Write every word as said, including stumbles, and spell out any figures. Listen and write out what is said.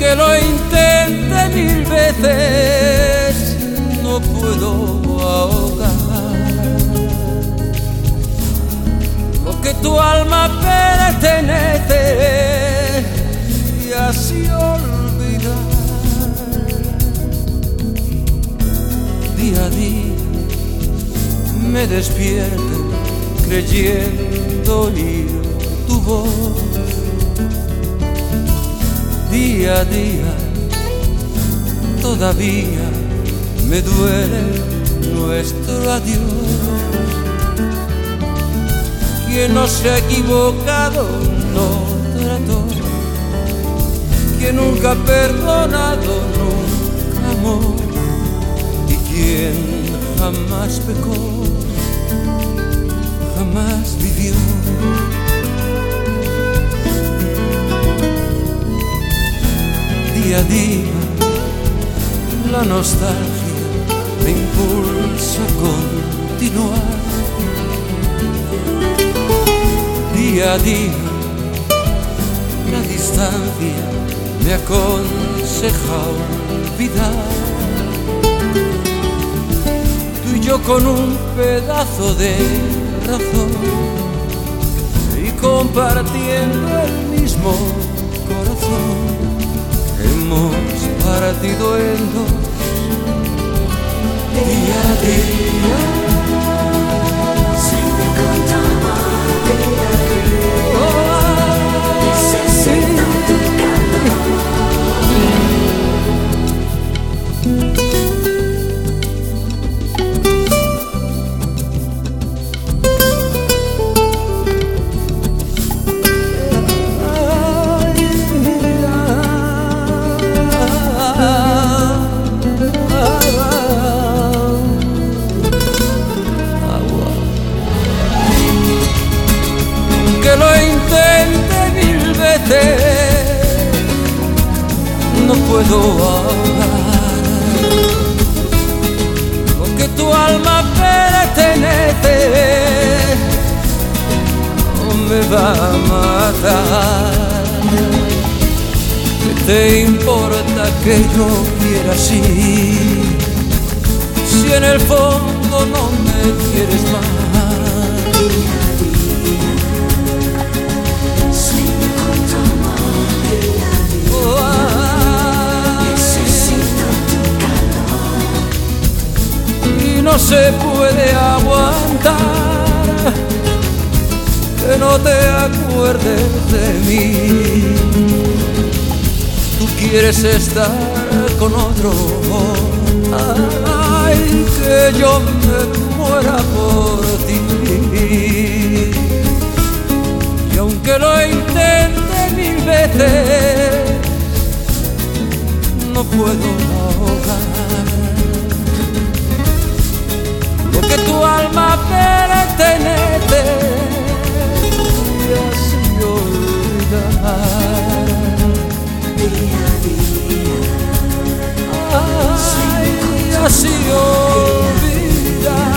aunque lo intente mil veces, no puedo ahogar lo que tu alma pertenece y así olvidar. Día a día me despierto creyendo oír tu voz. Día a día todavía me duele nuestro adiós. Quien no se ha equivocado no trató, quien nunca ha perdonado nunca amó, y quien jamás pecó jamás vivió. Día a día la nostalgia me impulsa a continuar. Día a día la distancia me aconseja olvidar. Tú y yo con un pedazo de razón y compartiendo el mismo corazón, hemos partido en dos. Día a día Sueño con tu amor, día a día necesito tu que lo intente mil veces, no puedo ahogar lo que tu alma pertenece, no me va a matar. ¿Qué te importa que yo quiera así, si en el fondo no me quieres más? No se puede aguantar que no te acuerdes de mí. Tú quieres estar con otro, ay, que yo me muera por ti. Y aunque lo intente mil veces, no puedo ahogar que tu alma pertenece y así olvidar. día a día Ay, así olvidar.